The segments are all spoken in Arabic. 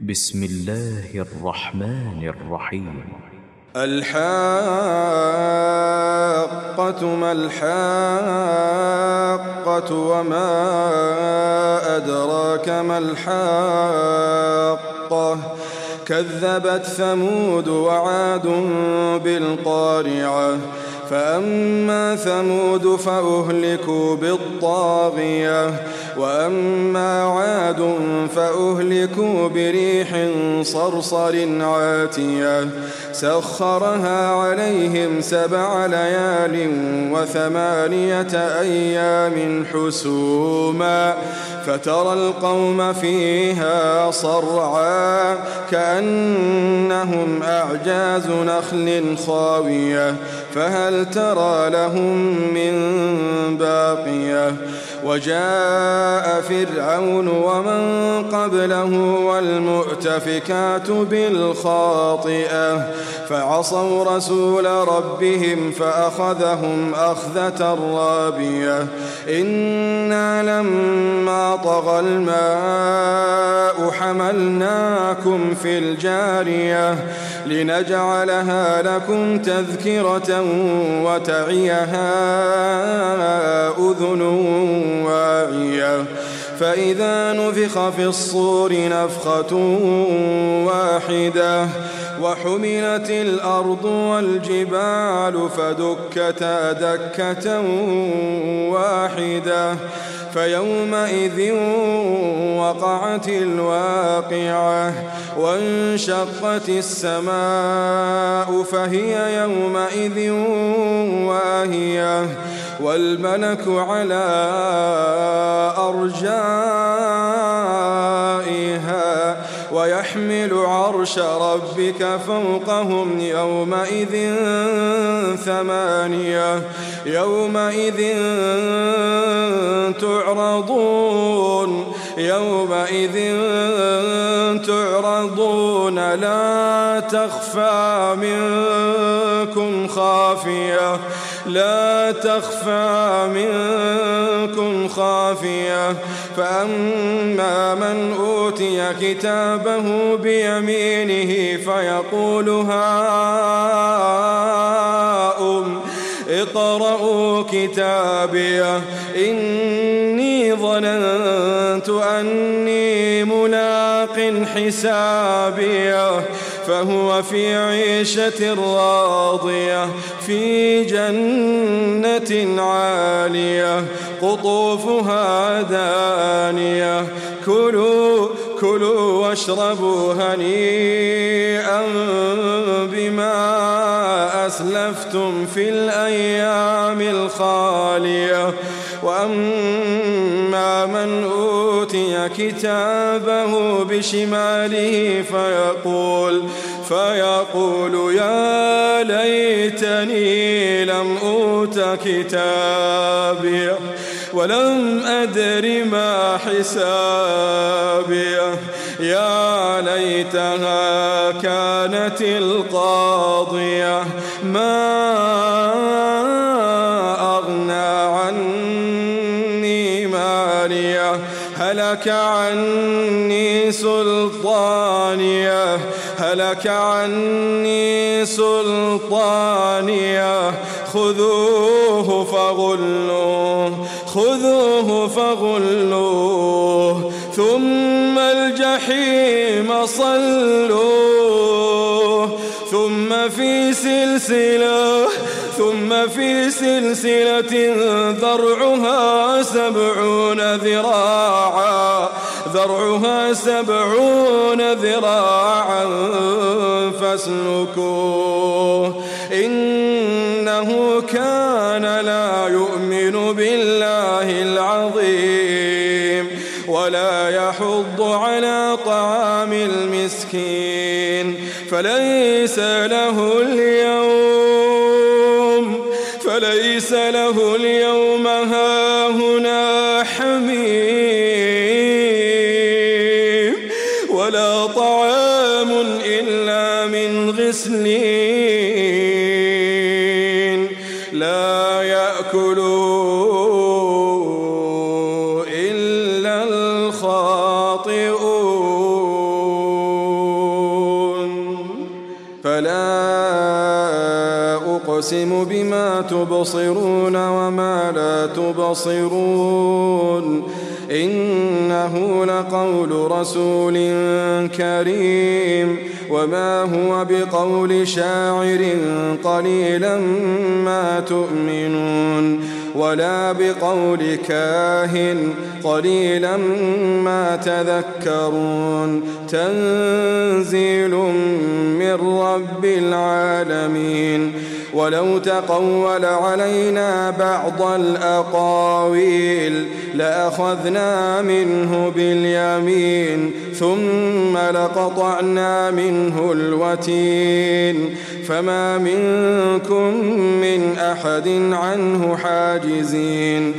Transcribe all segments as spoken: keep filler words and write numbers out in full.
بسم الله الرحمن الرحيم. الحاقة ما الحاقة وما أدراك ما الحاقة كذبت ثمود وعاد بالقارعة فأما ثمود فأهلكوا بالطاغية وأما عاد فأهلكوا بريح صرصر عاتية سخرها عليهم سبع ليال وثمانية أيام حسوما فترى القوم فيها صرعا كأنهم أعجاز نخل خاوية فهل ترى لهم من باقية وجاء فرعون ومن قبله والمؤتفكات بالخاطئة فعصوا رسول ربهم فأخذهم أخذة رابية إنا لما طغى الماء حملناكم في الجارية لنجعلها لكم تذكرة وتعيها أذن واعية فإذا نفخ في الصور نفخة واحدة وحملت الأرض والجبال فدكتا دكة واحدة فيومئذ وقعت الواقعة وانشقت السماء فهي يومئذ واهية والملك على أرجائها ويحمل عرش ربك فوقهم يومئذ ثمانية يومئذ تعرضون يومئذ تعرضون لا تخفى منكم خافية لا تخفى منكم خافية فأما من أوتي كتابه بيمينه فيقول هاؤم اقرءوا كتابيه إني ظننت أني ملاق حسابيه فهو في عيشة راضية في جنة عالية قطوفها دانية كلوا كلوا واشربوا هنيئا بما أسلفتم في الأيام الخالية وأما من أوتي كتابه بشماله فيقول فيقول يا ليتني لم أوت كتابيه ولم أدر ما حسابيه يا ليتها كانت القاضية ما أغنى عني ماليه هلك عني سلطانيه هلك عني سلطانيه خذوه فغلوه خذوه فغلوه ثم الجحيم صلوه ثم في سلسلة ثم في سلسلة ذرعها سبعون ذراعا ذرعها سبعون ذراعا فاسلكوه إنه كان لا يؤمن بالله العظيم ولا يحض على طعام المسكين فليس له اليوم فليس له اليوم هاهنا حميم ولا طعام إلا من غسلين لا يأكله إلا الخاطئون. فلا أقسم بما تبصرون وما لا تبصرون إنه لقول رسول كريم وما هو بقول شاعر قليلا ما تؤمنون ولا بقول كاهن قليلا ما تذكرون تنزيل من رب العالمين ولو تقول علينا بعض الأقاويل لأخذنا منه باليمين ثم لقطعنا منه الوتين فما منكم من أحد عنه حاجزين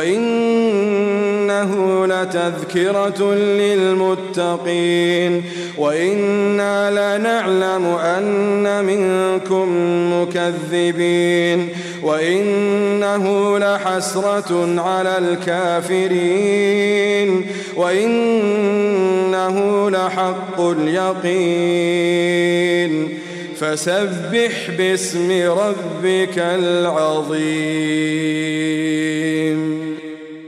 وإنه لتذكرة للمتقين وإنا لنعلم أن منكم مكذبين وإنه لحسرة على الكافرين وإنه لحق اليقين فسبح باسم ربك العظيم.